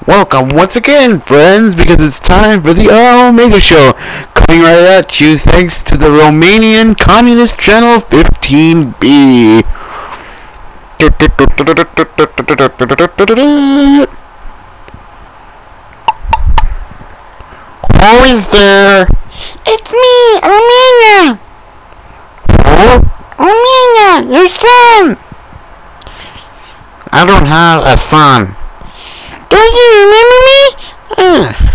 Welcome once again, friends, because it's time for the Omega Show, coming right at you thanks to the Romanian Communist Channel 15B. Who is there? It's me, Romania! Who? Romania, your son! I don't have a son. Don't you remember me?